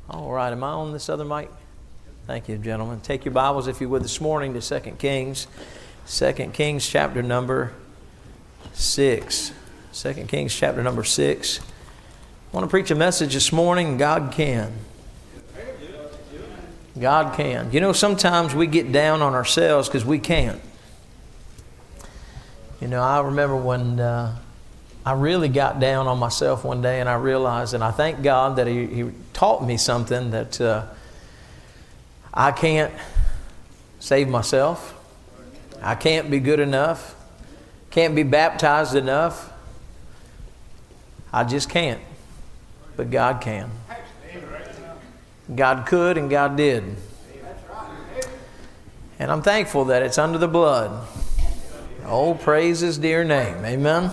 All right, am I on this other mic? Thank you, gentlemen. Take your Bibles, if you would, this morning to 2 Kings. 2 Kings chapter number 6. 2 Kings chapter number 6. I want to preach a message this morning, God can. God can. You know, sometimes we get down on ourselves because we can't. You know, I remember when I really got down on myself one day, and I realized, and I thank God that He taught me something, that I can't save myself. I can't be good enough. Can't be baptized enough. I just can't. But God can. God could and God did. And I'm thankful that it's under the blood. Oh, praise His dear name. Amen.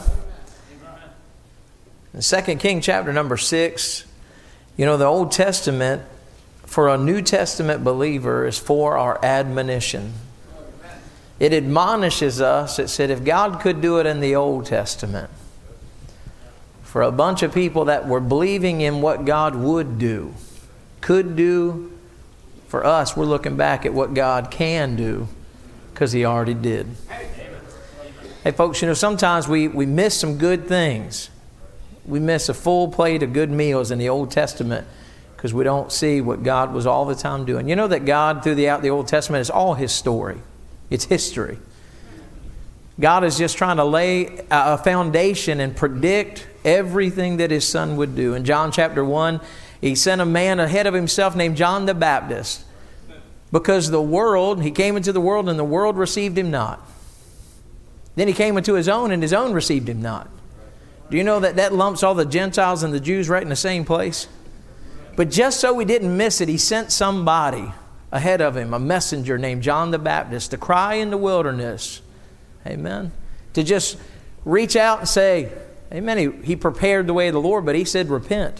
In 2 Kings chapter number 6, you know, the Old Testament for a New Testament believer is for our admonition. It admonishes us. It said if God could do it in the Old Testament, for a bunch of people that were believing in what God would do, could do, for us, we're looking back at what God can do because He already did. Hey folks, you know, sometimes we miss some good things. We miss a full plate of good meals in the Old Testament because we don't see what God was all the time doing. You know that God, throughout the Old Testament, is all His story. It's history. God is just trying to lay a foundation and predict everything that His Son would do. In John chapter 1, He sent a man ahead of Himself named John the Baptist because He came into the world and the world received Him not. Then He came into His own and His own received Him not. Do you know that lumps all the Gentiles and the Jews right in the same place? But just so we didn't miss it, He sent somebody ahead of Him, a messenger named John the Baptist, to cry in the wilderness. Amen. To just reach out and say, amen. He prepared the way of the Lord, but He said, repent.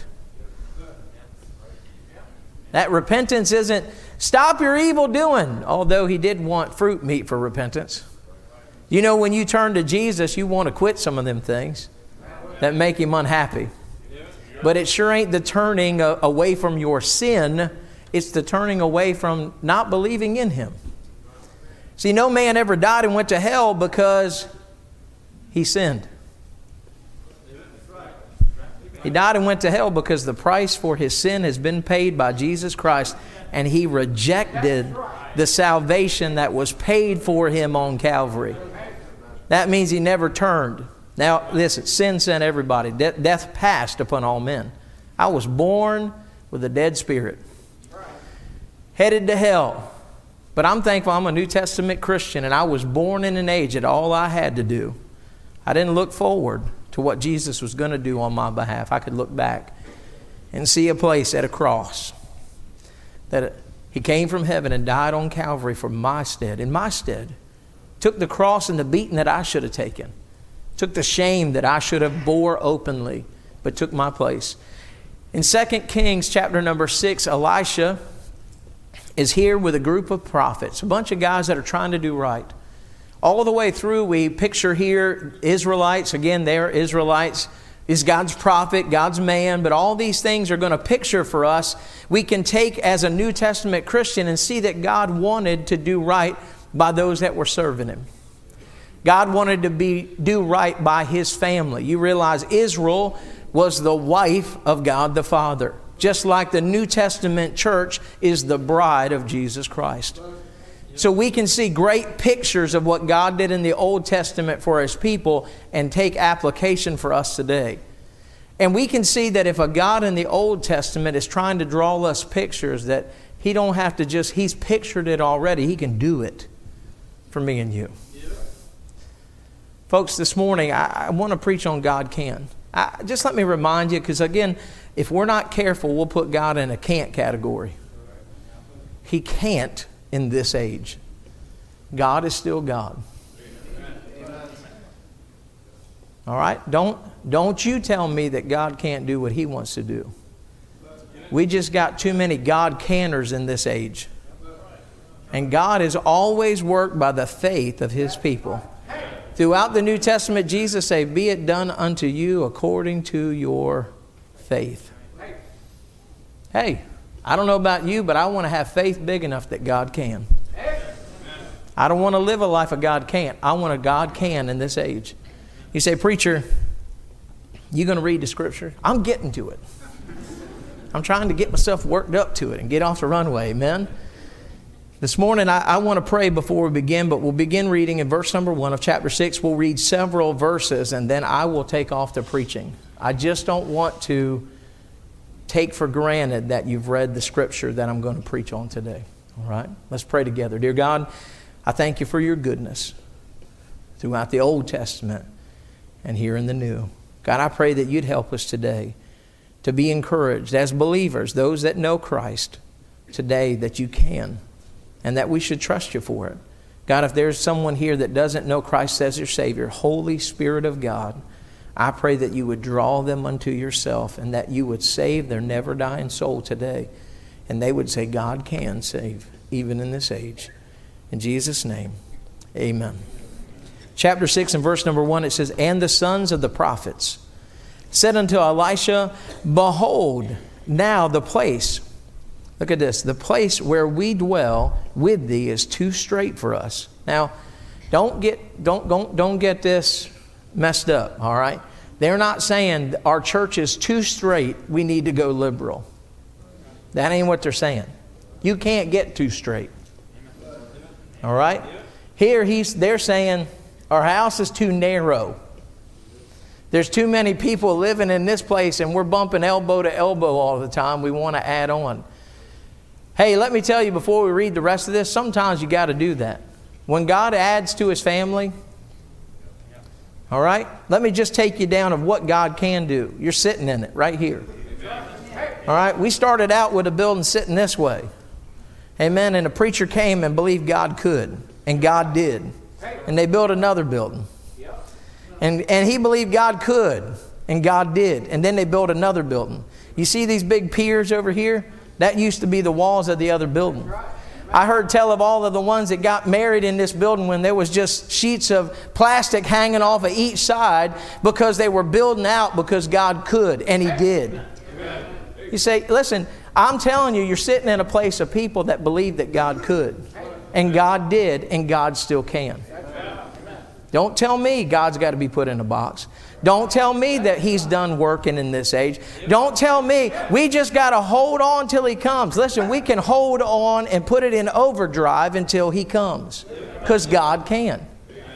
That repentance isn't stop your evil doing, although He did want fruit meat for repentance. You know, when you turn to Jesus, you want to quit some of them things that make Him unhappy. But it sure ain't the turning away from your sin. It's the turning away from not believing in Him. See, no man ever died and went to hell because he sinned. He died and went to hell because the price for his sin has been paid by Jesus Christ, and he rejected the salvation that was paid for him on Calvary. That means he never turned. Now, listen, sin sent everybody. Death passed upon all men. I was born with a dead spirit, headed to hell. But I'm thankful I'm a New Testament Christian, and I was born in an age that all I had to do, I didn't look forward to what Jesus was going to do on my behalf. I could look back and see a place at a cross that He came from heaven and died on Calvary for my stead, in my stead. Took the cross and the beating that I should have taken. Took the shame that I should have bore openly, but took my place. In 2 Kings chapter number 6, Elisha is here with a group of prophets, a bunch of guys that are trying to do right. All the way through, we picture here Israelites. Again, they're Israelites. Is God's prophet, God's man, but all these things are going to picture for us. We can take as a New Testament Christian and see that God wanted to do right by those that were serving Him. God wanted to do right by His family. You realize Israel was the wife of God the Father, just like the New Testament church is the bride of Jesus Christ. So we can see great pictures of what God did in the Old Testament for His people and take application for us today. And we can see that if a God in the Old Testament is trying to draw us pictures, that He don't have to He's pictured it already. He can do it for me and you. Folks, this morning, I want to preach on God can. Just let me remind you, because again, if we're not careful, we'll put God in a can't category. He can't in this age. God is still God. All right? Don't you tell me that God can't do what He wants to do. We just got too many God canners in this age. And God has always worked by the faith of His people. Throughout the New Testament, Jesus said, be it done unto you according to your faith. Hey, I don't know about you, but I want to have faith big enough that God can. I don't want to live a life a God can't. I want a God can in this age. You say, preacher, you going to read the scripture? I'm getting to it. I'm trying to get myself worked up to it and get off the runway, amen? This morning, I want to pray before we begin, but we'll begin reading in verse number 1 of chapter 6. We'll read several verses, and then I will take off to preaching. I just don't want to take for granted that you've read the scripture that I'm going to preach on today. All right? Let's pray together. Dear God, I thank you for your goodness throughout the Old Testament and here in the New. God, I pray that you'd help us today to be encouraged as believers, those that know Christ today, that you can, and that we should trust you for it. God, if there's someone here that doesn't know Christ as their Savior, Holy Spirit of God, I pray that you would draw them unto yourself and that you would save their never-dying soul today. And they would say, God can save, even in this age. In Jesus' name, amen. Chapter 6 and verse number 1, it says, And the sons of the prophets said unto Elisha, Behold, now the place, look at this, the place where we dwell with thee is too strait for us. Now, don't get this messed up, all right? They're not saying our church is too straight, we need to go liberal. That ain't what they're saying. You can't get too straight. All right? Here they're saying our house is too narrow. There's too many people living in this place and we're bumping elbow to elbow all the time. We want to add on. Hey, let me tell you before we read the rest of this, sometimes you got to do that. When God adds to His family, all right, let me just take you down of what God can do. You're sitting in it right here. All right, we started out with a building sitting this way. Amen. And a preacher came and believed God could. And God did. And they built another building. And he believed God could. And God did. And then they built another building. You see these big piers over here? That used to be the walls of the other building. I heard tell of all of the ones that got married in this building when there was just sheets of plastic hanging off of each side because they were building out because God could. And He did. You say, listen, I'm telling you, you're sitting in a place of people that believe that God could. And God did, and God still can. Don't tell me God's got to be put in a box. Don't tell me that He's done working in this age. Don't tell me we just got to hold on till He comes. Listen, we can hold on and put it in overdrive until He comes. Because God can.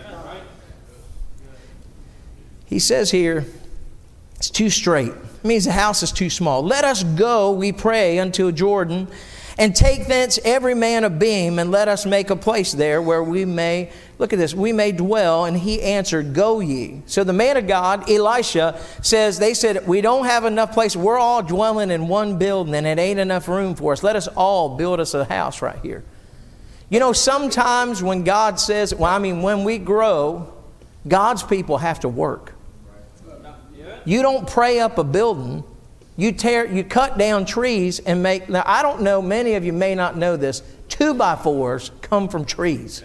He says here, it's too straight. It means the house is too small. Let us go, we pray, unto Jordan, and take thence every man a beam, and let us make a place there where we may, look at this, we may dwell. And he answered, Go ye. So the man of God, Elisha, they said, we don't have enough place. We're all dwelling in one building, and it ain't enough room for us. Let us all build us a house right here. You know, sometimes when God says, when we grow, God's people have to work. You don't pray up a building. You cut down trees and make... Now, I don't know, many of you may not know this. 2x4s come from trees.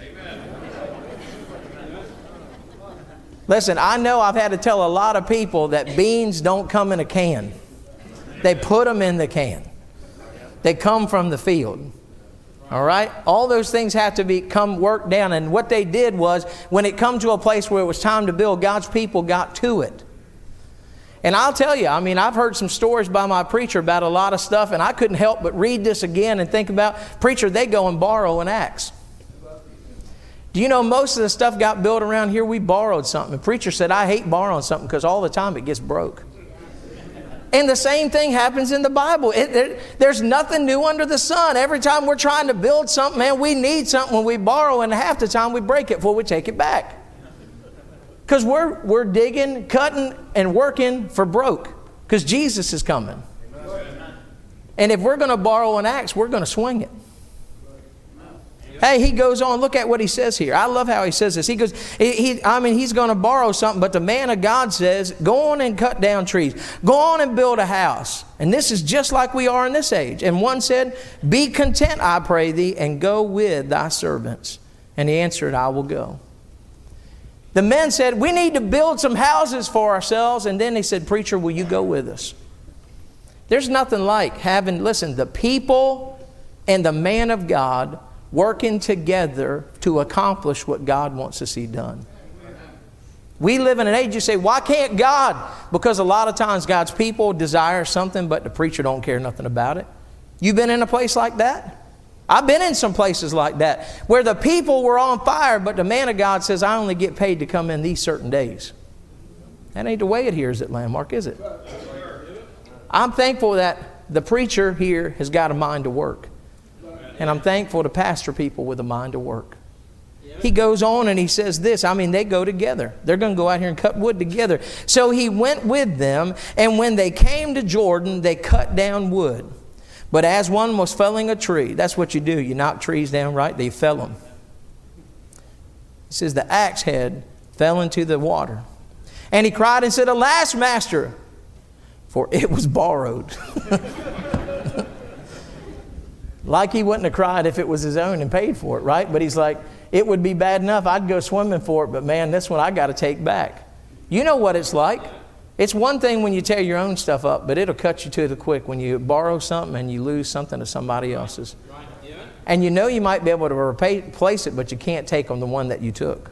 Listen, I know I've had to tell a lot of people that beans don't come in a can. They put them in the can. They come from the field. All right? All those things have to come worked down. And what they did was, when it come to a place where it was time to build, God's people got to it. And I'll tell you, I've heard some stories by my preacher about a lot of stuff, and I couldn't help but read this again and think about, preacher, they go and borrow an axe. Do you know most of the stuff got built around here, we borrowed something. The preacher said, I hate borrowing something because all the time it gets broke. And the same thing happens in the Bible. There's nothing new under the sun. Every time we're trying to build something, man, we need something when we borrow, and half the time we break it before we take it back. Because we're digging, cutting, and working for broke. Because Jesus is coming. And if we're going to borrow an axe, we're going to swing it. Hey, he goes on. Look at what he says here. I love how he says this. He goes, he's going to borrow something, but the man of God says, go on and cut down trees. Go on and build a house. And this is just like we are in this age. And one said, be content, I pray thee, and go with thy servants. And he answered, I will go. The men said, we need to build some houses for ourselves. And then they said, preacher, will you go with us? There's nothing like having, listen, the people and the man of God working together to accomplish what God wants to see done. We live in an age, you say, why can't God? Because a lot of times God's people desire something, but the preacher don't care nothing about it. You've been in a place like that? I've been in some places like that where the people were on fire, but the man of God says, I only get paid to come in these certain days. That ain't the way it here is at Landmark, is it? I'm thankful that the preacher here has got a mind to work. And I'm thankful to pastor people with a mind to work. He goes on and he says this. I mean, they go together. They're going to go out here and cut wood together. So he went with them, and when they came to Jordan, they cut down wood. But as one was felling a tree, that's what you do. You knock trees down, right? They fell them. He says the axe head fell into the water. And he cried and said, Alas, master, for it was borrowed. Like he wouldn't have cried if it was his own and paid for it, right? But he's like, it would be bad enough. I'd go swimming for it, but man, this one I got to take back. You know what it's like. It's one thing when you tear your own stuff up, but it'll cut you to the quick when you borrow something and you lose something to somebody else's. And you know you might be able to replace it, but you can't take on the one that you took.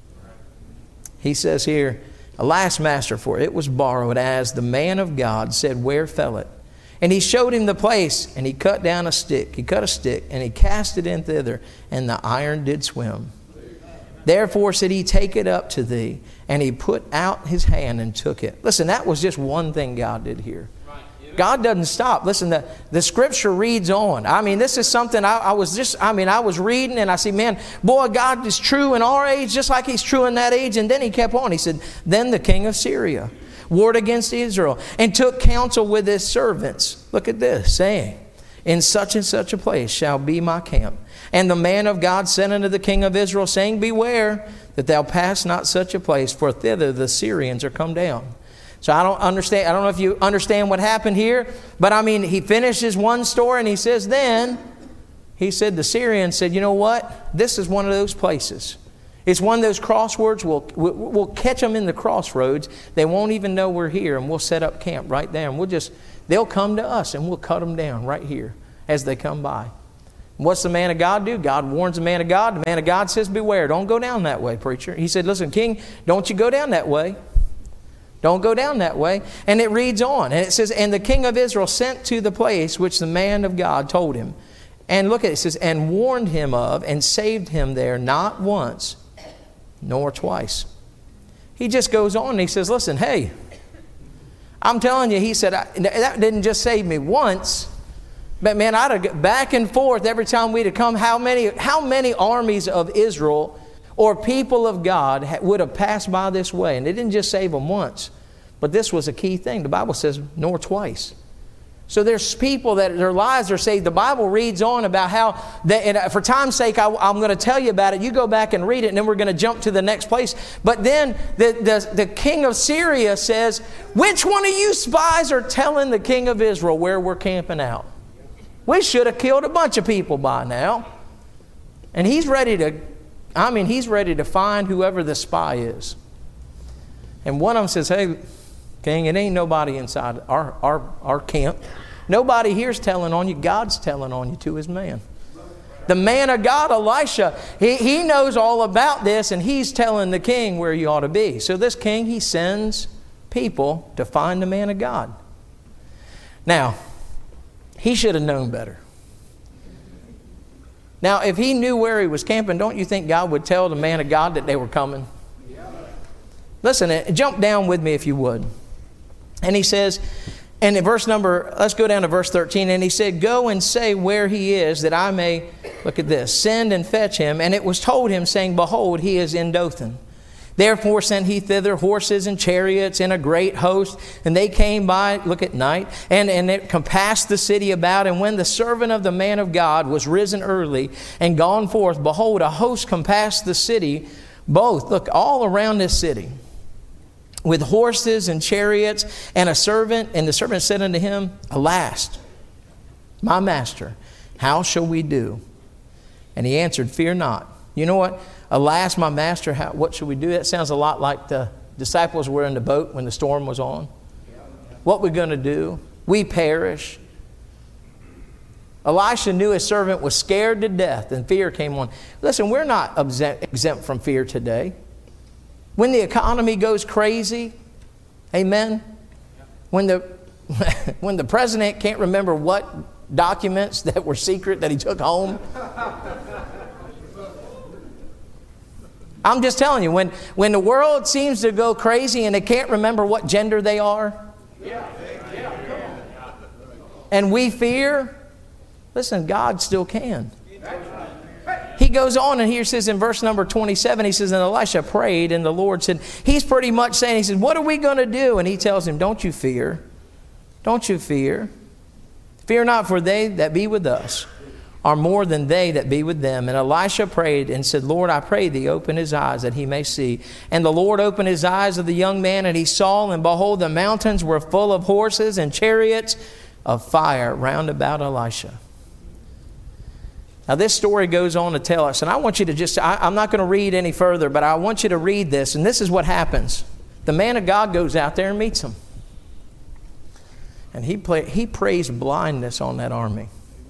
He says here, Alas, master, for it was borrowed, as the man of God said, Where fell it? And he showed him the place, and he cut down a stick. He cut a stick, and he cast it in thither, and the iron did swim. Therefore said he, Take it up to thee. And he put out his hand and took it. Listen, that was just one thing God did here. God doesn't stop. Listen, the scripture reads on. I mean, this is something I was reading and I see, man, boy, God is true in our age just like he's true in that age. And then he kept on. He said, Then the king of Syria warred against Israel and took counsel with his servants. Look at this, saying, In such and such a place shall be my camp. And the man of God said unto the king of Israel, saying, Beware that thou pass not such a place, for thither the Syrians are come down. So I don't understand. I don't know if you understand what happened here, but I mean, he finishes one story and he says, then he said, the Syrians said, you know what? This is one of those places. It's one of those crossroads. We'll catch them in the crossroads. They won't even know we're here, and we'll set up camp right there. And they'll come to us and we'll cut them down right here as they come by. What's the man of God do? God warns the man of God. The man of God says, beware. Don't go down that way, preacher. He said, listen, king, don't you go down that way. Don't go down that way. And it reads on. And it says, and the king of Israel sent to the place which the man of God told him. And look at it. It says, and warned him of and saved him there not once nor twice. He just goes on and he says, listen, hey, I'm telling you, he said, that didn't just save me once. But man, I'd have got back and forth every time we'd have come. How many armies of Israel or people of God would have passed by this way? And it didn't just save them once. But this was a key thing. The Bible says, nor twice. So there's people that their lives are saved. The Bible reads on about how, and for time's sake, I'm going to tell you about it. You go back and read it, and then we're going to jump to the next place. But then the king of Syria says, which one of you spies are telling the king of Israel where we're camping out? We should have killed a bunch of people by now. And he's ready to find whoever the spy is. And one of them says, hey, king, it ain't nobody inside our camp. Nobody here's telling on you. God's telling on you to his man. The man of God, Elisha, he knows all about this, and he's telling the king where you ought to be. So this king, he sends people to find the man of God. Now, he should have known better. Now, if he knew where he was camping, don't you think God would tell the man of God that they were coming? Listen, jump down with me if you would. And he says, and in let's go down to verse 13. And he said, go and say where he is, that I may, look at this, send and fetch him. And it was told him, saying, behold, he is in Dothan. Therefore sent he thither horses and chariots and a great host. And they came by, look at night, and it compassed the city about. And when the servant of the man of God was risen early and gone forth, behold, a host compassed the city, both, look, all around this city, with horses and chariots, and a servant. And the servant said unto him, alas, my master, how shall we do? And he answered, fear not. You know what? Alas, my master, what should we do? That sounds a lot like the disciples were in the boat when the storm was on. What we're going to do? we perish. Elisha knew his servant was scared to death, and fear came on. Listen, we're not exempt from fear today. When the economy goes crazy, amen? When the president can't remember what documents that were secret that he took home. I'm just telling you, when the world seems to go crazy and they can't remember what gender they are, and we fear, listen, God still can. He goes on and here says in verse number 27, he says, and Elisha prayed, and the Lord said, he's pretty much saying, he said, what are we going to do? And he tells him, don't you fear. Don't you fear. Fear not, for they that be with us are more than they that be with them. And Elisha prayed and said, Lord, I pray thee, open his eyes that he may see. And the Lord opened his eyes of the young man, and he saw, and behold, the mountains were full of horses and chariots of fire round about Elisha. Now this story goes on to tell us, and I want you to I'm not going to read any further, but I want you to read this, and this is what happens. The man of God goes out there and meets him. And he prays blindness on that army.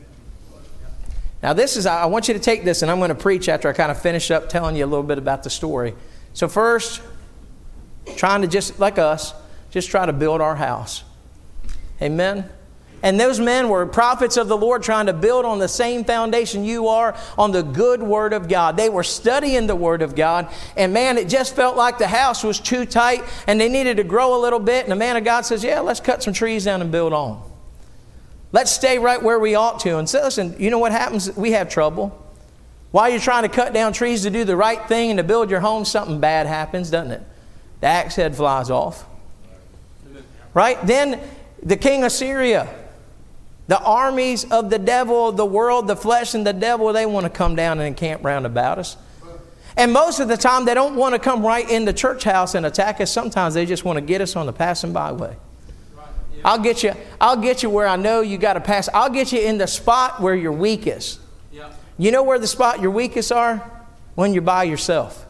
Now I want you to take this, and I'm going to preach after I kind of finish up telling you a little bit about the story. So first, trying to just, like us, just try to build our house. Amen? And those men were prophets of the Lord trying to build on the same foundation you are, on the good Word of God. They were studying the Word of God. And man, it just felt like the house was too tight and they needed to grow a little bit. And the man of God says, yeah, let's cut some trees down and build on. Let's stay right where we ought to. And so listen, you know what happens? We have trouble. While you're trying to cut down trees to do the right thing and to build your home, something bad happens, doesn't it? The axe head flies off. Right? Then the king of Syria, the armies of the devil, the world, the flesh, and the devil, they want to come down and encamp round about us. And most of the time, they don't want to come right in the church house and attack us. Sometimes they just want to get us on the passing byway. I'll get you where I know you got to pass. I'll get you in the spot where you're weakest. You know where the spot you're weakest are? When you're by yourself.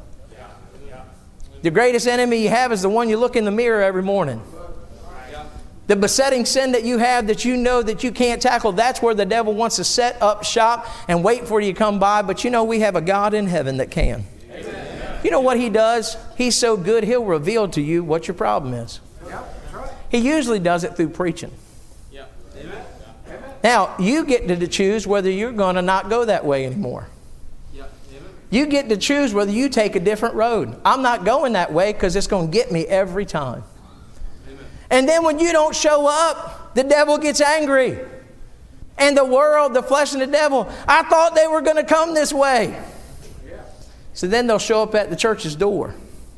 The greatest enemy you have is the one you look in the mirror every morning. The besetting sin that you have that you know that you can't tackle, that's where the devil wants to set up shop and wait for you to come by. But you know, we have a God in heaven that can. Amen. You know what he does? He's so good, he'll reveal to you what your problem is. He usually does it through preaching. Now, you get to choose whether you're going to not go that way anymore. You get to choose whether you take a different road. I'm not going that way because it's going to get me every time. And then when you don't show up, the devil gets angry. And the world, the flesh and the devil, I thought they were going to come this way. So then they'll show up at the church's door.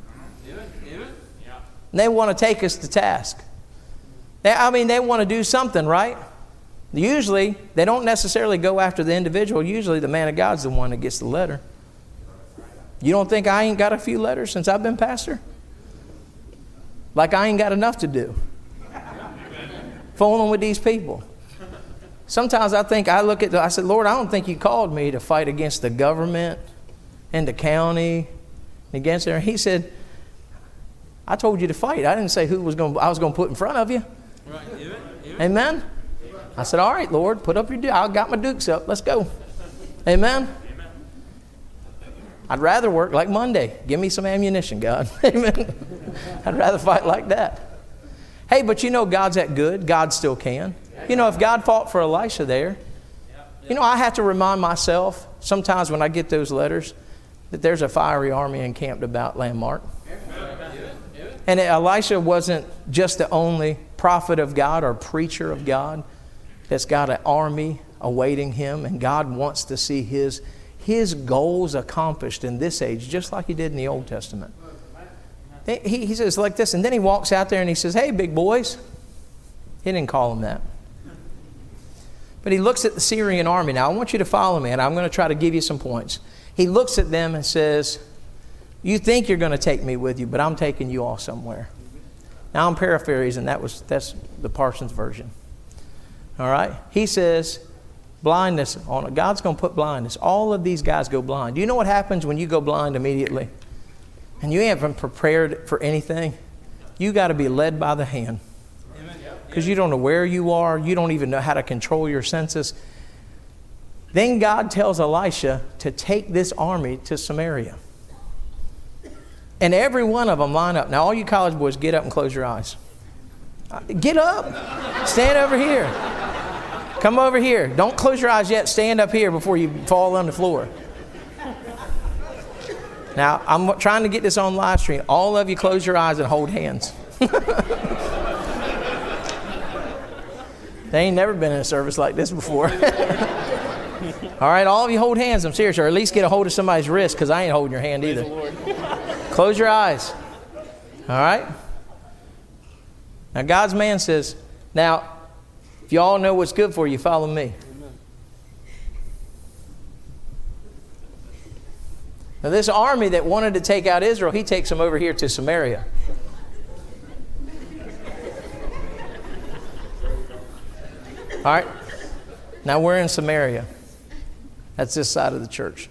And they want to take us to task. They want to do something, right? Usually, they don't necessarily go after the individual. Usually, the man of God's the one that gets the letter. You don't think I ain't got a few letters since I've been pastor? Like I ain't got enough to do. Fooling with these people. Sometimes I said, Lord, I don't think you called me to fight against the government and the county and against it. He said, I told you to fight. I didn't say I was going to put in front of you. Right. Amen? I said, all right, Lord, put up your dukes. I got my dukes up. Let's go. Amen? I'd rather work like Monday. Give me some ammunition, God. Amen. I'd rather fight like that. Hey, but you know God's that good. God still can. You know, if God fought for Elisha there, you know, I have to remind myself sometimes when I get those letters that there's a fiery army encamped about Landmark. And Elisha wasn't just the only prophet of God or preacher of God that's got an army awaiting him, and God wants to see his goals accomplished in this age, just like he did in the Old Testament. He says like this, and then he walks out there and he says, hey, big boys. He didn't call them that. But he looks at the Syrian army. Now, I want you to follow me, and I'm going to try to give you some points. He looks at them and says, you think you're going to take me with you, but I'm taking you all somewhere. Now, I'm paraphrasing. That's the Parsons version. All right? He says, blindness on it. God's going to put blindness. All of these guys go blind. Do you know what happens when you go blind immediately? And you haven't prepared for anything? You got to be led by the hand. because you don't know where you are. You don't even know how to control your senses. Then God tells Elisha to take this army to Samaria. And every one of them line up. Now, all you college boys, get up and close your eyes. Get up. Stand over here. Come over here. Don't close your eyes yet. Stand up here before you fall on the floor. Now, I'm trying to get this on live stream. All of you close your eyes and hold hands. They ain't never been in a service like this before. All right, all of you hold hands. I'm serious. Or at least get a hold of somebody's wrist, because I ain't holding your hand either. Close your eyes. All right? Now, God's man says, now, if you all know what's good for you, follow me. Now, this army that wanted to take out Israel, he takes them over here to Samaria. All right? Now, we're in Samaria. That's this side of the church.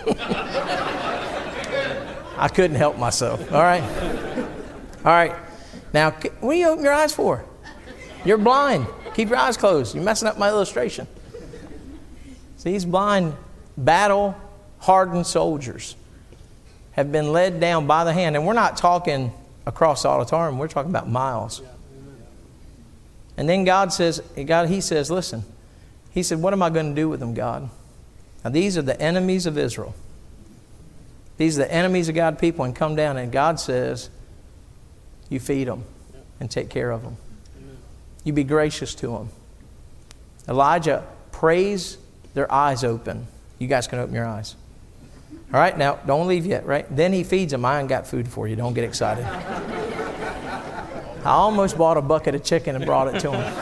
I couldn't help myself. All right? All right. Now, what do you open your eyes for? You're blind. Keep your eyes closed. You're messing up my illustration. See, these blind, battle-hardened soldiers have been led down by the hand. And we're not talking across the auditorium. We're talking about miles. And then God says, he says, listen. He said, what am I going to do with them, God? Now, these are the enemies of Israel. These are the enemies of God's people, and come down, and God says, you feed them and take care of them. You be gracious to them. Elijah prays their eyes open. You guys can open your eyes. All right, now, don't leave yet, right? Then he feeds them. I ain't got food for you. Don't get excited. I almost bought a bucket of chicken and brought it to them.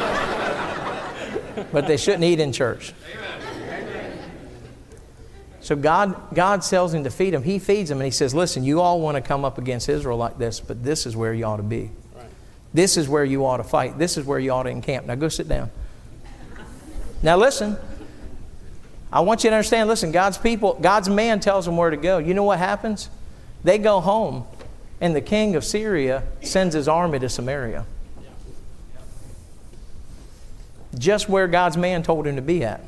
But they shouldn't eat in church. So God tells him to feed them. He feeds them and he says, listen, you all want to come up against Israel like this, but this is where you ought to be. Right. This is where you ought to fight. This is where you ought to encamp. Now go sit down. Now listen. I want you to understand, listen, God's people, God's man tells them where to go. You know what happens? They go home and the king of Syria sends his army to Samaria. Just where God's man told him to be at.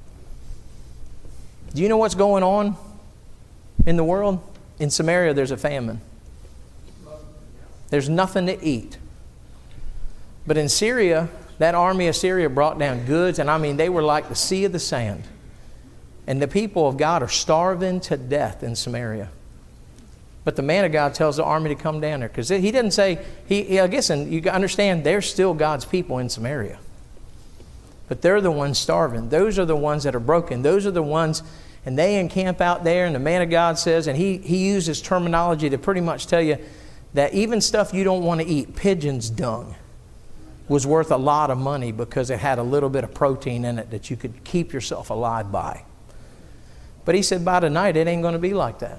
Do you know what's going on in the world? In Samaria, there's a famine. There's nothing to eat. But in Syria, that army of Syria brought down goods, and I mean, they were like the sea of the sand. And the people of God are starving to death in Samaria. But the man of God tells the army to come down there, because he didn't say, I guess, and you understand, they're still God's people in Samaria. But they're the ones starving. Those are the ones that are broken. Those are the ones, and they encamp out there, and the man of God says, and he uses terminology to pretty much tell you that even stuff you don't want to eat, pigeon's dung, was worth a lot of money because it had a little bit of protein in it that you could keep yourself alive by. But he said, by tonight, it ain't going to be like that.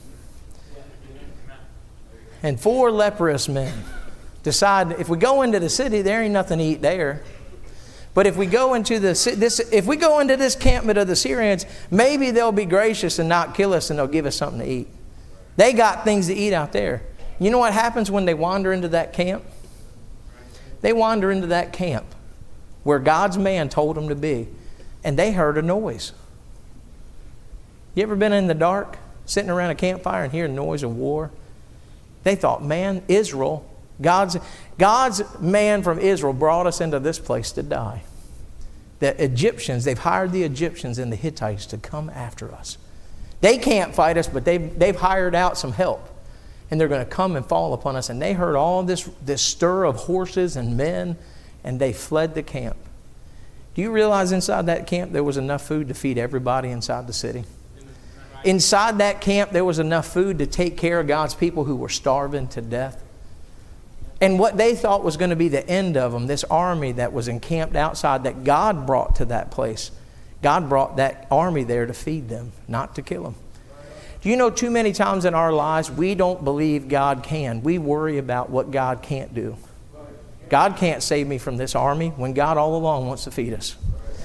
And 4 leprous men decide, if we go into the city, there ain't nothing to eat there. But if we go into this encampment of the Syrians, maybe they'll be gracious and not kill us, and they'll give us something to eat. They got things to eat out there. You know what happens when they wander into that camp? They wander into that camp where God's man told them to be, and they heard a noise. You ever been in the dark, sitting around a campfire and hear noise of war? They thought, man, Israel, God's man from Israel brought us into this place to die. The Egyptians, they've hired the Egyptians and the Hittites to come after us. They can't fight us, but they've hired out some help. And they're going to come and fall upon us. And they heard all this stir of horses and men, and they fled the camp. Do you realize inside that camp there was enough food to feed everybody inside the city? Inside that camp there was enough food to take care of God's people who were starving to death. And what they thought was going to be the end of them, this army that was encamped outside that God brought to that place, God brought that army there to feed them, not to kill them. Do you know too many times in our lives we don't believe God can. We worry about what God can't do. God can't save me from this army when God all along wants to feed us.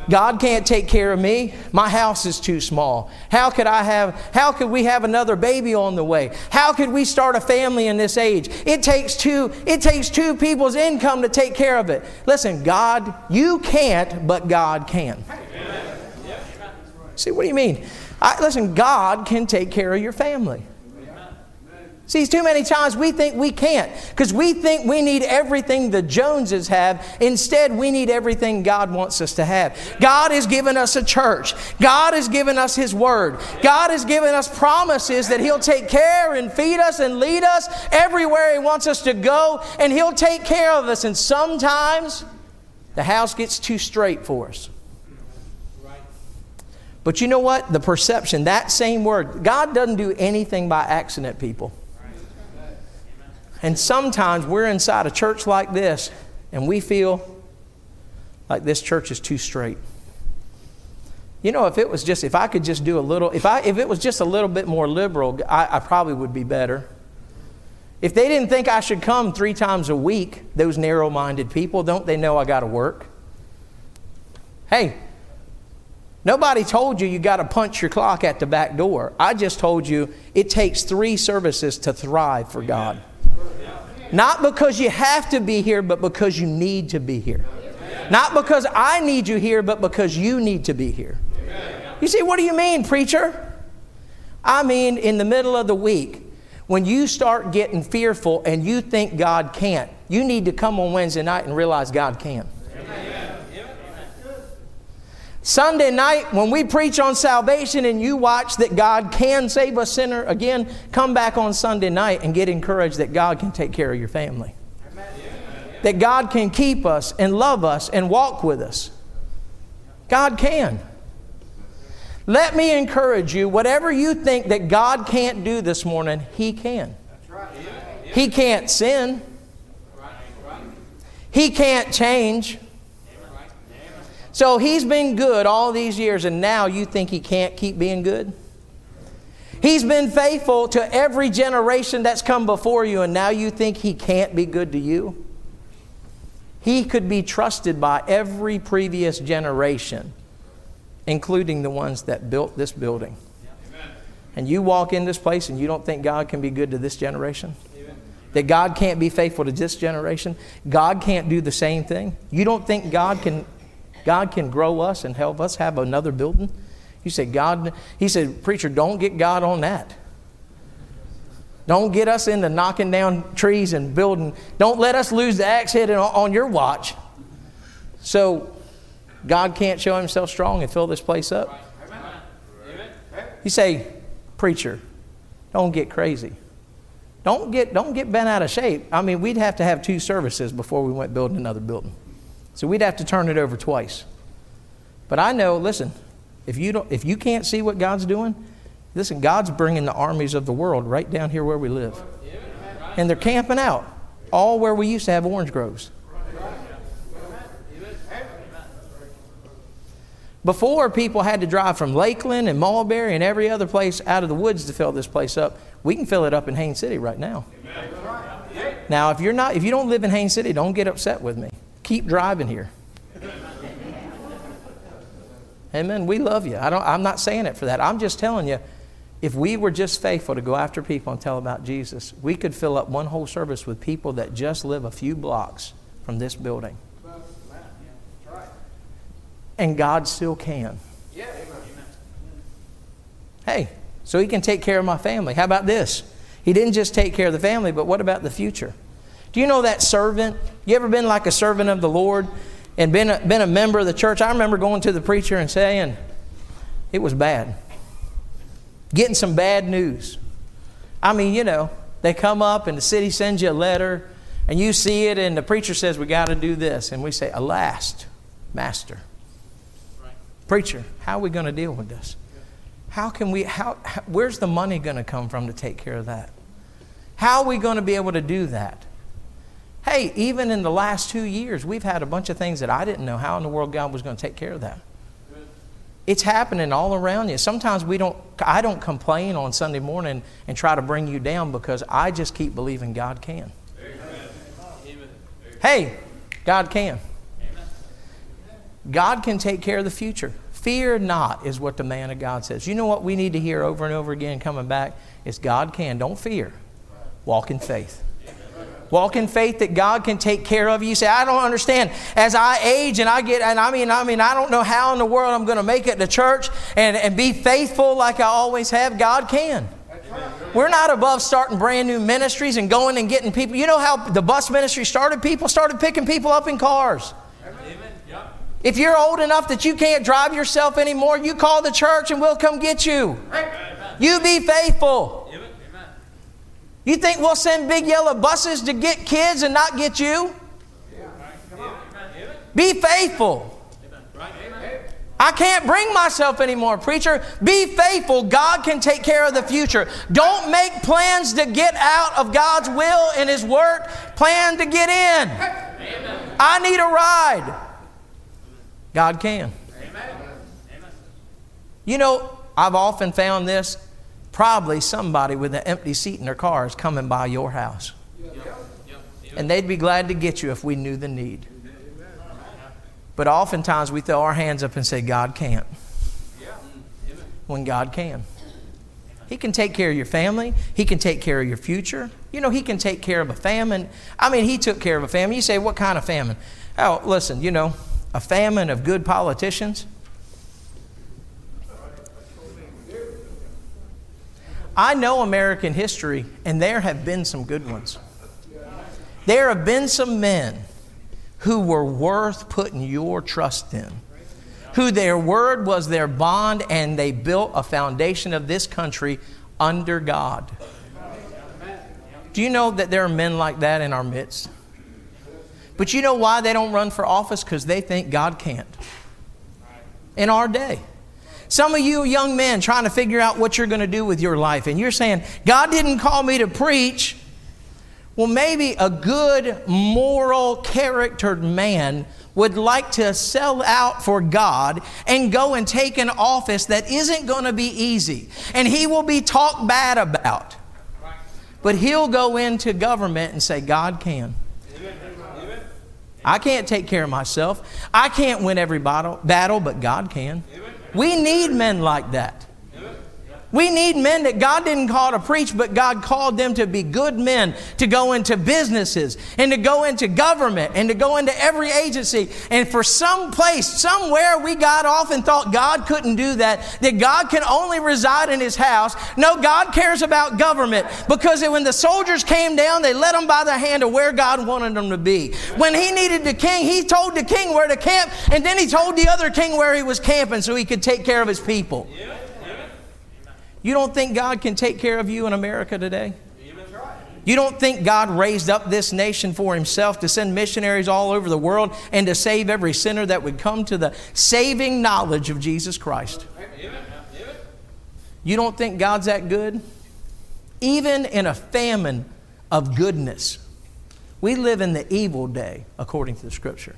God can't take care of me. My house is too small. How could we have another baby on the way? How could we start a family in this age? It takes two people's income to take care of it. Listen, God, you can't, but God can. See, what do you mean? Listen, God can take care of your family. See, too many times we think we can't because we think we need everything the Joneses have. Instead, we need everything God wants us to have. God has given us a church. God has given us His Word. God has given us promises that He'll take care and feed us and lead us everywhere He wants us to go, and He'll take care of us. And sometimes the house gets too straight for us. But you know what? The perception, that same word, God doesn't do anything by accident, people. And sometimes we're inside a church like this and we feel like this church is too straight. You know, if it was just a little bit more liberal, I probably would be better. If they didn't think I should come 3 times a week, those narrow-minded people, don't they know I got to work? Hey, nobody told you got to punch your clock at the back door. I just told you it takes 3 services to thrive for God. Not because you have to be here, but because you need to be here. Not because I need you here, but because you need to be here. You see, what do you mean, preacher? I mean, in the middle of the week, when you start getting fearful and you think God can't, you need to come on Wednesday night and realize God can. Sunday night, when we preach on salvation and you watch that God can save a sinner, again, come back on Sunday night and get encouraged that God can take care of your family. Amen. That God can keep us and love us and walk with us. God can. Let me encourage you, whatever you think that God can't do this morning, He can. He can't sin. He can't change. So He's been good all these years, and now you think He can't keep being good? He's been faithful to every generation that's come before you, and now you think He can't be good to you? He could be trusted by every previous generation, including the ones that built this building. And you walk in this place and you don't think God can be good to this generation? That God can't be faithful to this generation? God can't do the same thing? You don't think God can grow us and help us have another building? You say, He said, preacher, don't get God on that. Don't get us into knocking down trees and building. Don't let us lose the axe head on your watch. So God can't show Himself strong and fill this place up? You say, preacher, don't get crazy. Don't get bent out of shape. I mean, we'd have to have 2 services before we went building another building. So we'd have to turn it over twice. But I know, listen, if you can't see what God's doing, listen, God's bringing the armies of the world right down here where we live. And they're camping out, all where we used to have orange groves. Before, people had to drive from Lakeland and Mulberry and every other place out of the woods to fill this place up. We can fill it up in Haines City right now. Now, if you don't live in Haines City, don't get upset with me. Keep driving here. Amen. We love you. I'm not saying it for that. I'm just telling you, if we were just faithful to go after people and tell about Jesus, we could fill up one whole service with people that just live a few blocks from this building. And God still can. Hey, so He can take care of my family. How about this? He didn't just take care of the family, but what about the future? Do you know that servant? You ever been like a servant of the Lord and been a member of the church? I remember going to the preacher and saying, it was bad. Getting some bad news. I mean, they come up and the city sends you a letter and you see it and the preacher says, we got to do this. And we say, alas, master. Right. Preacher, how are we going to deal with this? Where's the money going to come from to take care of that? How are we going to be able to do that? Hey, even in the last 2 years, we've had a bunch of things that I didn't know how in the world God was going to take care of that. It's happening all around you. Sometimes I don't complain on Sunday morning and try to bring you down because I just keep believing God can. Amen. Hey, God can. Amen. God can take care of the future. Fear not is what the man of God says. You know what we need to hear over and over again coming back? Is God can. Don't fear. Walk in faith. Walk in faith that God can take care of you. You say, I don't understand. As I age and I don't know how in the world I'm going to make it to church and be faithful like I always have. God can. We're not above starting brand new ministries and going and getting people. You know how the bus ministry started? People started picking people up in cars. If you're old enough that you can't drive yourself anymore, you call the church and we'll come get you. You be faithful. You think we'll send big yellow buses to get kids and not get you? Be faithful. I can't bring myself anymore, preacher. Be faithful. God can take care of the future. Don't make plans to get out of God's will and His work. Plan to get in. I need a ride. God can. You know, I've often found this. Probably somebody with an empty seat in their car is coming by your house. And they'd be glad to get you if we knew the need. But oftentimes we throw our hands up and say, God can't. When God can. He can take care of your family. He can take care of your future. You know, He can take care of a famine. I mean, He took care of a famine. You say, what kind of famine? Oh, listen, you know, a famine of good politicians. I know American history, and there have been some good ones. There have been some men who were worth putting your trust in, who their word was their bond, and they built a foundation of this country under God. Do you know that there are men like that in our midst? But you know why they don't run for office? Because they think God can't. In our day. Some of you young men trying to figure out what you're going to do with your life, and you're saying, God didn't call me to preach. Well, maybe a good, moral, charactered man would like to sell out for God and go and take an office that isn't going to be easy. And he will be talked bad about. But he'll go into government and say, God can. I can't take care of myself. I can't win every battle, but God can. We need men like that. We need men that God didn't call to preach, but God called them to be good men, to go into businesses and to go into government and to go into every agency. And for some place, somewhere we got off and thought God couldn't do that God can only reside in His house. No, God cares about government, because when the soldiers came down, they led them by the hand of where God wanted them to be. When He needed the king, He told the king where to camp, and then He told the other king where he was camping so he could take care of his people. You don't think God can take care of you in America today? You don't think God raised up this nation for Himself to send missionaries all over the world and to save every sinner that would come to the saving knowledge of Jesus Christ? You don't think God's that good? Even in a famine of goodness. We live in the evil day, according to the Scripture.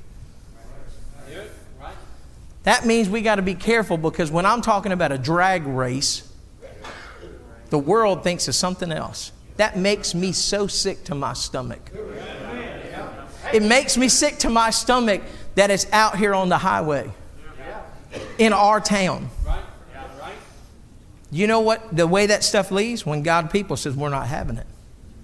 That means we got to be careful, because when I'm talking about a drag race, the world thinks of something else. That makes me so sick to my stomach. It makes me sick to my stomach that it's out here on the highway in our town. You know what? The way that stuff leaves, when God people says we're not having it.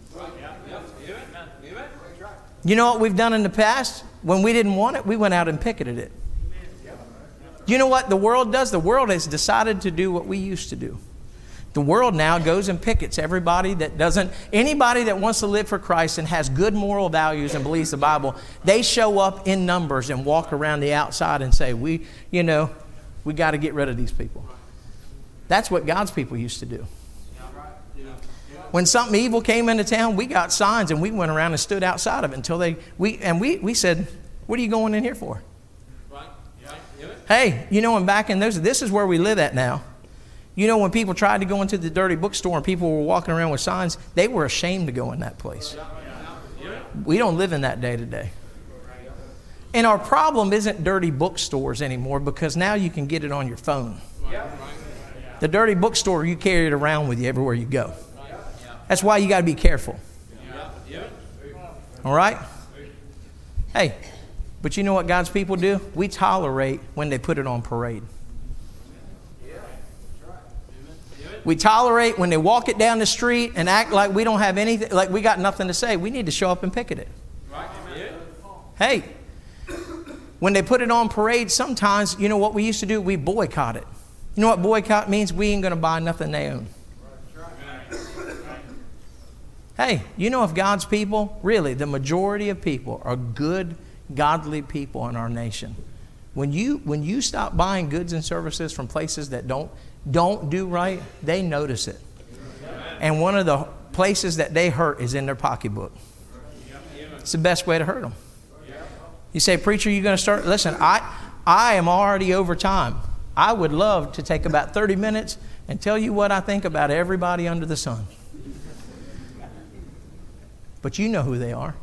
You know what we've done in the past? When we didn't want it, we went out and picketed it. You know what the world does? The world has decided to do what we used to do. The world now goes and pickets anybody that wants to live for Christ and has good moral values and believes the Bible. They show up in numbers and walk around the outside and say, we got to get rid of these people. That's what God's people used to do. When something evil came into town, we got signs and we went around and stood outside of it until we said, what are you going in here for? Hey, and back in those, this is where we live at now. You know, when people tried to go into the dirty bookstore and people were walking around with signs, they were ashamed to go in that place. We don't live in that day today. And our problem isn't dirty bookstores anymore, because now you can get it on your phone. The dirty bookstore, you carry it around with you everywhere you go. That's why you got to be careful. All right? Hey, But you know what God's people do? We tolerate when they put it on parade. We tolerate when they walk it down the street and act like we don't have anything, like we got nothing to say. We need to show up and picket it. Hey, when they put it on parade, sometimes, you know what we used to do? We boycott it. You know what boycott means? We ain't going to buy nothing they own. Hey, you know if God's people, really, the majority of people are good, godly people in our nation. When you stop buying goods and services from places that don't do right, they notice it. And one of the places that they hurt is in their pocketbook. It's the best way to hurt them. You say, preacher, you're going to start? Listen, I am already over time. I would love to take about 30 minutes and tell you what I think about everybody under the sun. But you know who they are.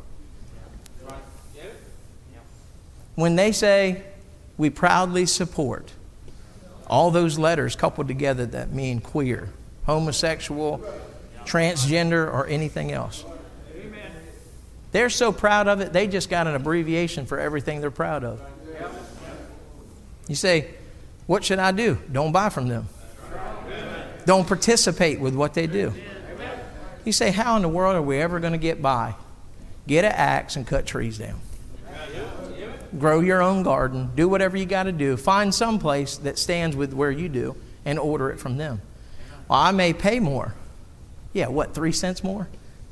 When they say, we proudly support, all those letters coupled together that mean queer, homosexual, transgender, or anything else. They're so proud of it, they just got an abbreviation for everything they're proud of. You say, what should I do? Don't buy from them. Don't participate with what they do. You say, how in the world are we ever going to get by? Get an axe and cut trees down. Grow your own garden. Do whatever you got to do. Find some place that stands with where you do and order it from them. Well, I may pay more. Yeah, what, 3 cents more?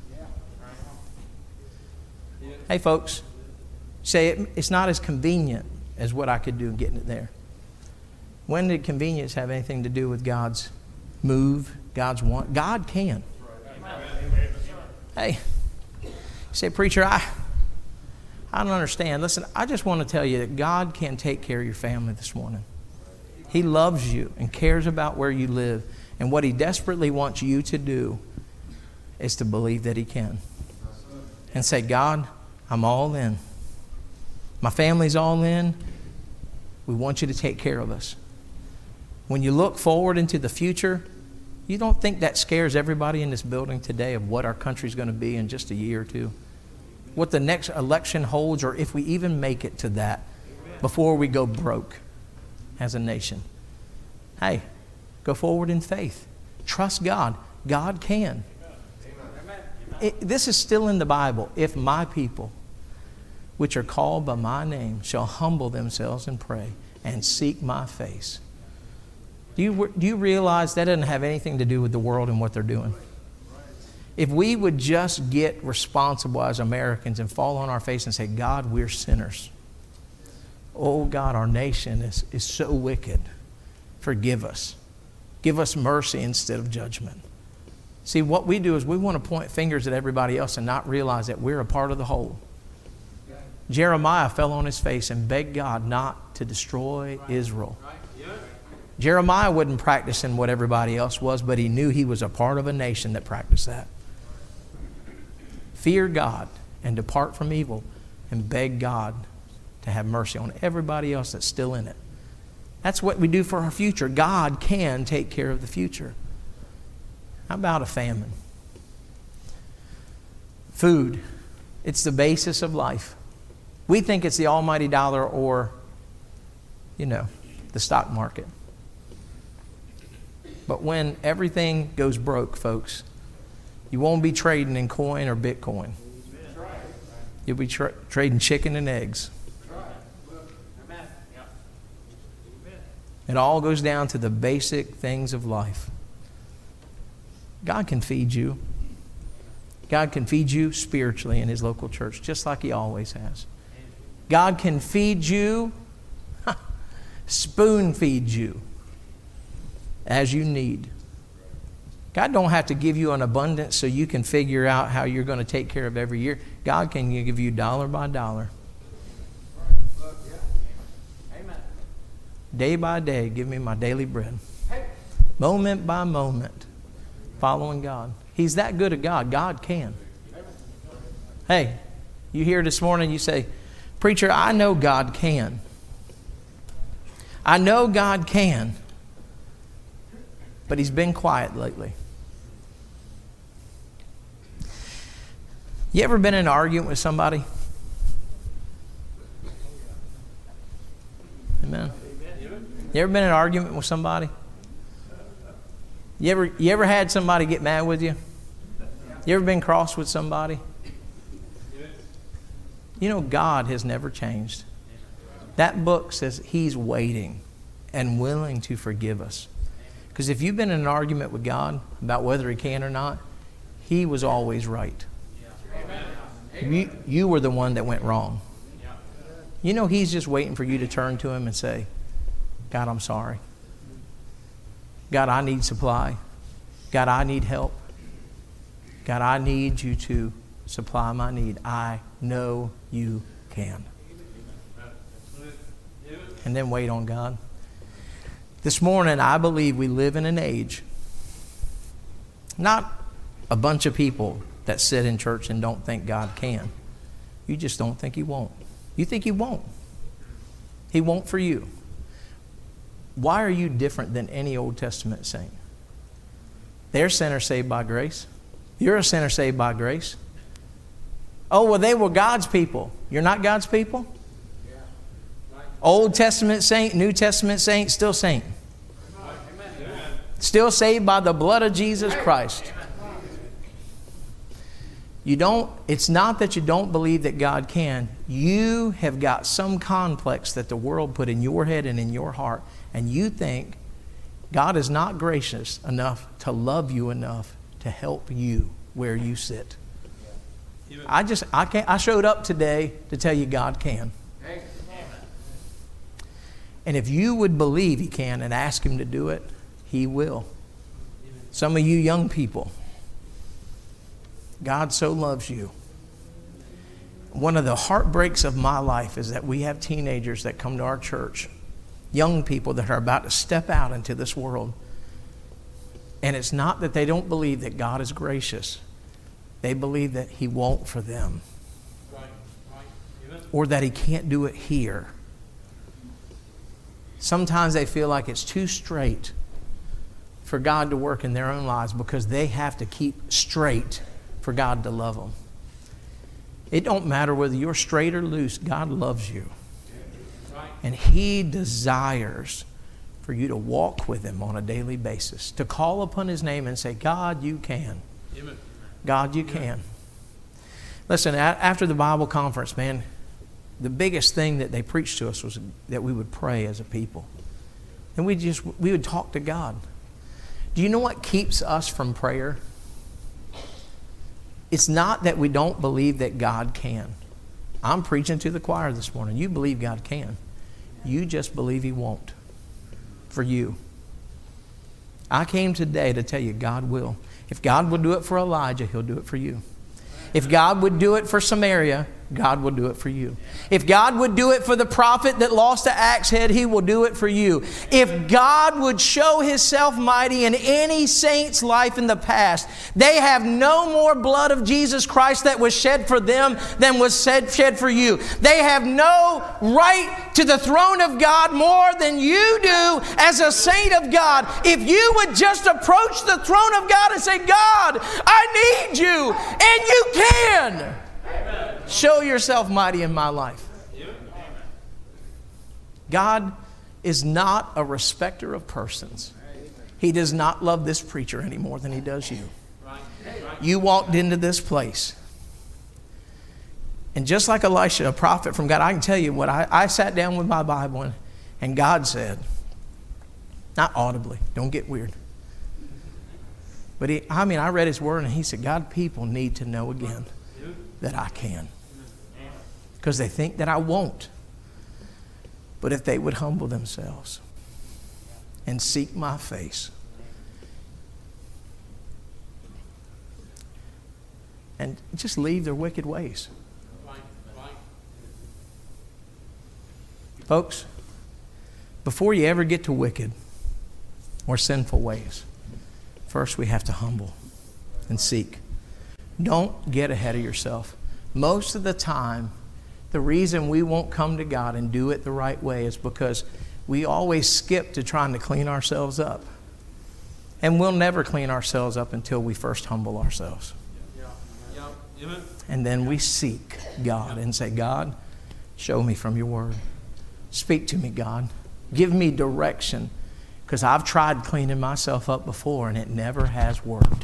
Hey, folks, say it's not as convenient as what I could do getting it there. When did convenience have anything to do with God's move, God's want? God can. Hey, you say, preacher, I don't understand. Listen, I just want to tell you that God can take care of your family this morning. He loves you and cares about where you live. And what He desperately wants you to do is to believe that He can. And say, God, I'm all in. My family's all in. We want you to take care of us. When you look forward into the future, you don't think that scares everybody in this building today of what our country's going to be in just a year or two? What the next election holds, or if we even make it to that before we go broke as a nation. Hey, go forward in faith. Trust God. God can. This is still in the Bible. If my people, which are called by my name, shall humble themselves and pray and seek my face. Do you realize that doesn't have anything to do with the world and what they're doing? If we would just get responsible as Americans and fall on our face and say, God, we're sinners. Oh, God, our nation is so wicked. Forgive us. Give us mercy instead of judgment. See, what we do is we want to point fingers at everybody else and not realize that we're a part of the whole. Jeremiah fell on his face and begged God not to destroy Israel. Jeremiah wasn't practicing what everybody else was, but he knew he was a part of a nation that practiced that. Fear God and depart from evil and beg God to have mercy on everybody else that's still in it. That's what we do for our future. God can take care of the future. How about a famine? Food. It's the basis of life. We think it's the almighty dollar or, the stock market. But when everything goes broke, folks, you won't be trading in coin or Bitcoin. You'll be trading chicken and eggs. It all goes down to the basic things of life. God can feed you. God can feed you spiritually in His local church, just like He always has. God can feed you, spoon feed you as you need. God don't have to give you an abundance so you can figure out how you're going to take care of every year. God can give you dollar by dollar. Day by day, give me my daily bread. Moment by moment, following God. He's that good a God. God can. Hey, you here this morning, you say, preacher, I know God can. I know God can. But He's been quiet lately. You ever been in an argument with somebody? Amen. You ever been in an argument with somebody? You ever had somebody get mad with you? You ever been cross with somebody? You know, God has never changed. That book says He's waiting and willing to forgive us. Because if you've been in an argument with God about whether He can or not, He was always right. You were the one that went wrong. You know, He's just waiting for you to turn to Him and say, God, I'm sorry. God, I need supply. God, I need help. God, I need you to supply my need. I know you can. And then wait on God. This morning, I believe we live in an age, not a bunch of people that sit in church and don't think God can. You just don't think He won't. You think He won't. He won't for you. Why are you different than any Old Testament saint? They're sinners saved by grace. You're a sinner saved by grace. Oh, well, they were God's people. You're not God's people? Old Testament saint, New Testament saint, still saint. Still saved by the blood of Jesus Christ. It's not that you don't believe that God can. You have got some complex that the world put in your head and in your heart, and you think God is not gracious enough to love you enough to help you where you sit. I showed up today to tell you God can. And if you would believe He can and ask Him to do it, He will. Some of you young people, God so loves you. One of the heartbreaks of my life is that we have teenagers that come to our church, young people that are about to step out into this world. And it's not that they don't believe that God is gracious. They believe that He won't for them. Or that He can't do it here. Sometimes they feel like it's too straight for God to work in their own lives because they have to keep straight for God to love them. It don't matter whether you're straight or loose. God loves you. And He desires for you to walk with Him on a daily basis, to call upon His name and say, God, you can. God, you can. Listen, after the Bible conference, man, the biggest thing that they preached to us was that we would pray as a people. And we would talk to God. Do you know what keeps us from prayer? It's not that we don't believe that God can. I'm preaching to the choir this morning. You believe God can. You just believe He won't for you. I came today to tell you God will. If God would do it for Elijah, He'll do it for you. If God would do it for Samaria, God will do it for you. If God would do it for the prophet that lost the axe head, He will do it for you. If God would show Himself mighty in any saint's life in the past, they have no more blood of Jesus Christ that was shed for them than was shed for you. They have no right to the throne of God more than you do as a saint of God. If you would just approach the throne of God and say, God, I need you, and you can. Show yourself mighty in my life. God is not a respecter of persons. He does not love this preacher any more than He does you. You walked into this place. And just like Elisha, a prophet from God, I can tell you what I sat down with my Bible and God said, not audibly, don't get weird. But I read His word and He said, God, people need to know again that I can. Because they think that I won't. But if they would humble themselves and seek my face and just leave their wicked ways. Folks, before you ever get to wicked or sinful ways, first we have to humble and seek. Don't get ahead of yourself. Most of the time, the reason we won't come to God and do it the right way is because we always skip to trying to clean ourselves up. And we'll never clean ourselves up until we first humble ourselves. And then we seek God and say, God, show me from your word. Speak to me, God. Give me direction, because I've tried cleaning myself up before and it never has worked.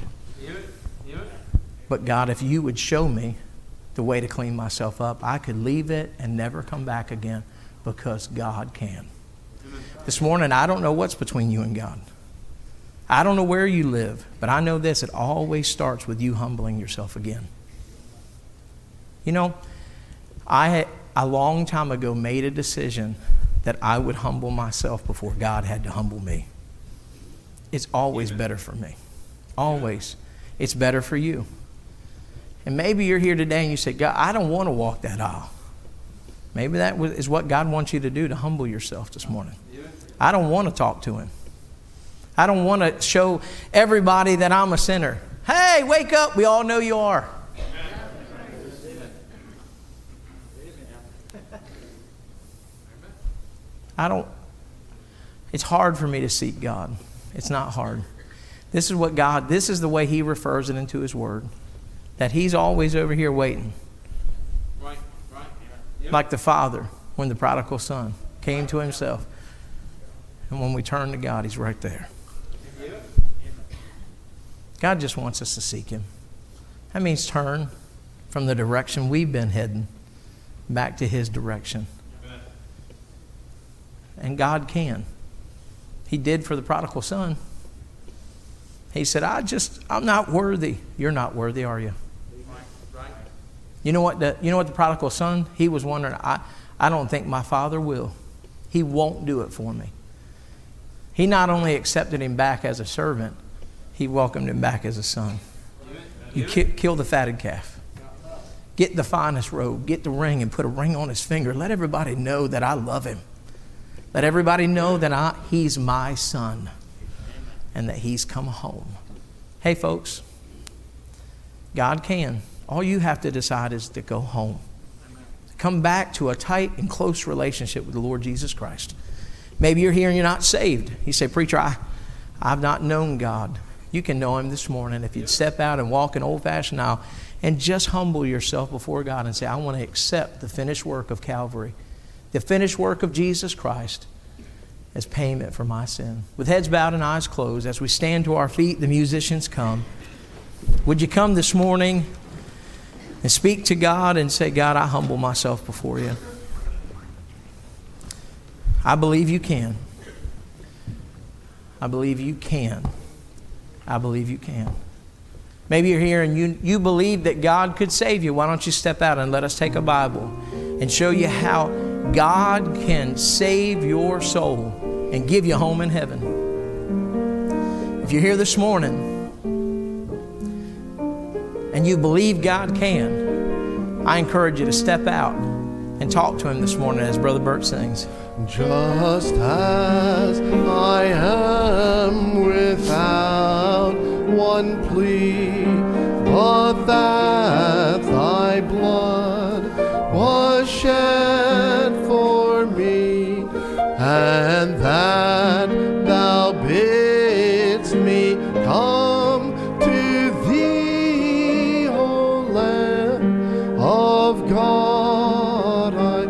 But God, if you would show me the way to clean myself up, I could leave it and never come back again, because God can. This morning, I don't know what's between you and God. I don't know where you live, but I know this: it always starts with you humbling yourself again. You know, I a long time ago made a decision that I would humble myself before God had to humble me. It's always better for me. Always. It's better for you. And maybe you're here today and you say, God, I don't want to walk that aisle. Maybe that is what God wants you to do, to humble yourself this morning. I don't want to talk to him. I don't want to show everybody that I'm a sinner. Hey, wake up. We all know you are. It's hard for me to seek God. It's not hard. This is the way he refers it into his word. That he's always over here waiting. Right. Yep. Like the father when the prodigal son came to himself. And when we turn to God, he's right there. God just wants us to seek him. That means turn from the direction we've been heading back to his direction. And God can. He did for the prodigal son. He said, I'm not worthy. You're not worthy, are you? You know what the prodigal son, he was wondering, I don't think my father will. He won't do it for me. He not only accepted him back as a servant, he welcomed him back as a son. You kill the fatted calf. Get the finest robe. Get the ring and put a ring on his finger. Let everybody know that I love him. Let everybody know that he's my son and that he's come home. Hey, folks, God can. All you have to decide is to go home. Come back to a tight and close relationship with the Lord Jesus Christ. Maybe you're here and you're not saved. You say, preacher, I've not known God. You can know him this morning if you'd step out and walk an old-fashioned aisle and just humble yourself before God and say, I want to accept the finished work of Calvary, the finished work of Jesus Christ as payment for my sin. With heads bowed and eyes closed, as we stand to our feet, the musicians come. Would you come this morning and speak to God and say, God, I humble myself before you. I believe you can. I believe you can. I believe you can. Maybe you're here and you believe that God could save you. Why don't you step out and let us take a Bible and show you how God can save your soul and give you a home in heaven. If you're here this morning and you believe God can, I encourage you to step out and talk to him this morning as Brother Bert sings. Just as I am without one plea, but that thy blood was shed for me, and that thou bidst me come to thee, O Lamb of God, I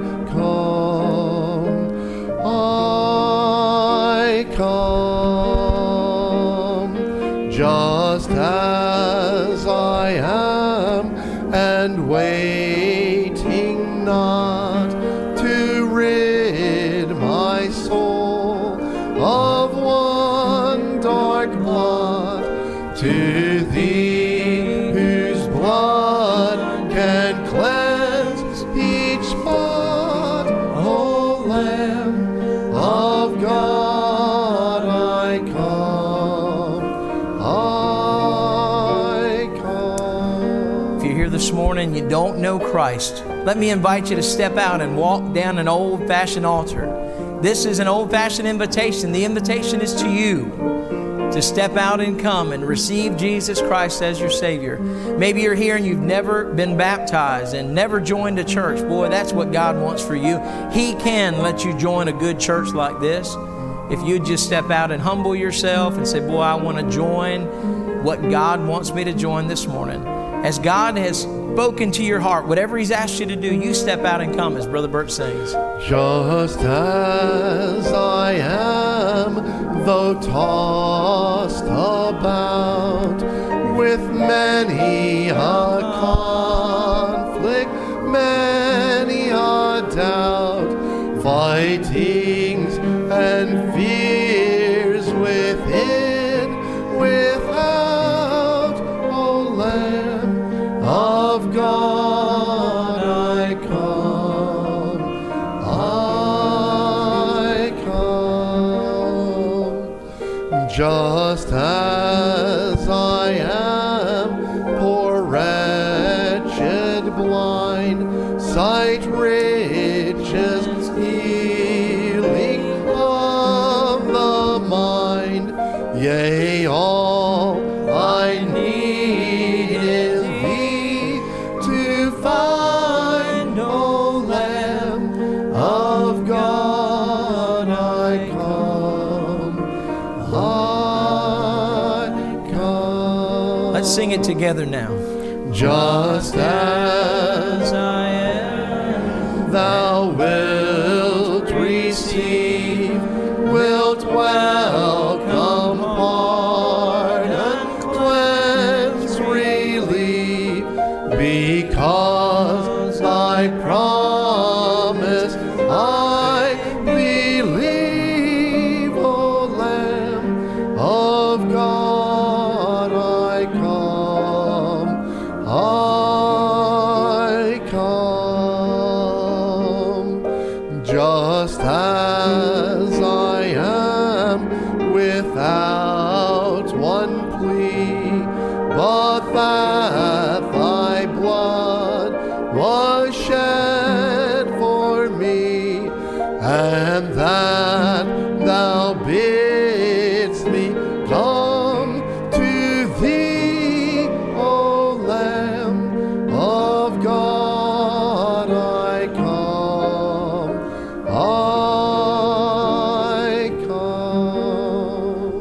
come, just as I am, and waiting not to rid my soul of one dark blot, to thee whose blood can cleanse each spot, O Lamb of God, I come, I come. If you're here this morning and you don't know Christ, let me invite you to step out and walk down an old-fashioned altar. This is an old-fashioned invitation. The invitation is to you to step out and come and receive Jesus Christ as your Savior. Maybe you're here and you've never been baptized and never joined a church. Boy, that's what God wants for you. He can let you join a good church like this. If you just step out and humble yourself and say, boy, I want to join what God wants me to join this morning. As God has spoken to your heart, whatever He's asked you to do, you step out and come, as Brother Bert sings. Just as I am, though tossed about with many a conflict, many a doubt, fightings and fears within, without, O Lamb of God, I come, just as I am, poor wretched blind, sight riches healing of the mind, yea, all I need in Thee to find, O Lamb of God, I come, I come. Let's sing it together now. Just as I am, Thou wilt receive, wilt welcome, pardon, cleanse, relieve, because Thy promise I believe, O Lamb of God, I come, I come, just as I am, without one plea, but that Thy blood was shed for me, and that Thou bidst me come to Thee, O Lamb of God, I come, I come.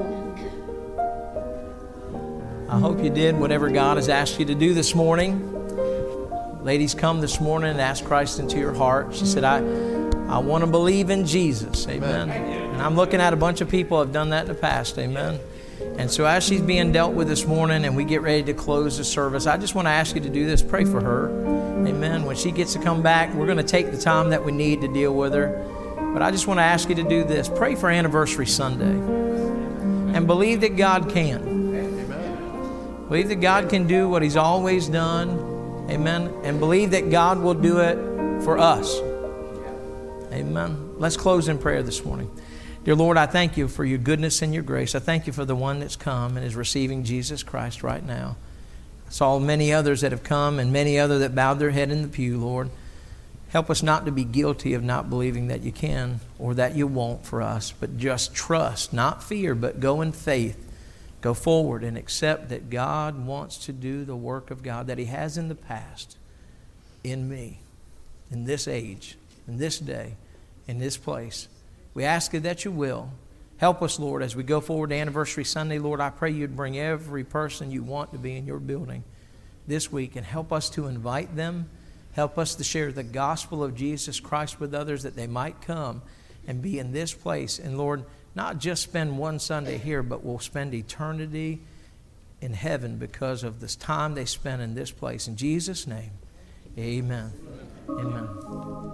I hope you did whatever God has asked you to do this morning. Ladies, come this morning and ask Christ into your heart. She said, I want to believe in Jesus. Amen. And I'm looking at a bunch of people who have done that in the past. Amen. And so as she's being dealt with this morning and we get ready to close the service, I just want to ask you to do this. Pray for her. Amen. When she gets to come back, we're going to take the time that we need to deal with her. But I just want to ask you to do this. Pray for Anniversary Sunday. And believe that God can. Believe that God can do what He's always done. Amen. And believe that God will do it for us. Amen. Let's close in prayer this morning. Dear Lord, I thank You for Your goodness and Your grace. I thank You for the one that's come and is receiving Jesus Christ right now. I saw many others that have come and many others that bowed their head in the pew, Lord. Help us not to be guilty of not believing that You can or that You won't for us, but just trust, not fear, but go in faith. Go forward and accept that God wants to do the work of God that He has in the past, in me, in this age, in this day, in this place. We ask You that You will. Help us, Lord, as we go forward to Anniversary Sunday. Lord, I pray You'd bring every person You want to be in Your building this week and help us to invite them. Help us to share the gospel of Jesus Christ with others that they might come and be in this place. And Lord, not just spend one Sunday here, but we'll spend eternity in heaven because of this time they spent in this place. In Jesus' name, amen. Amen.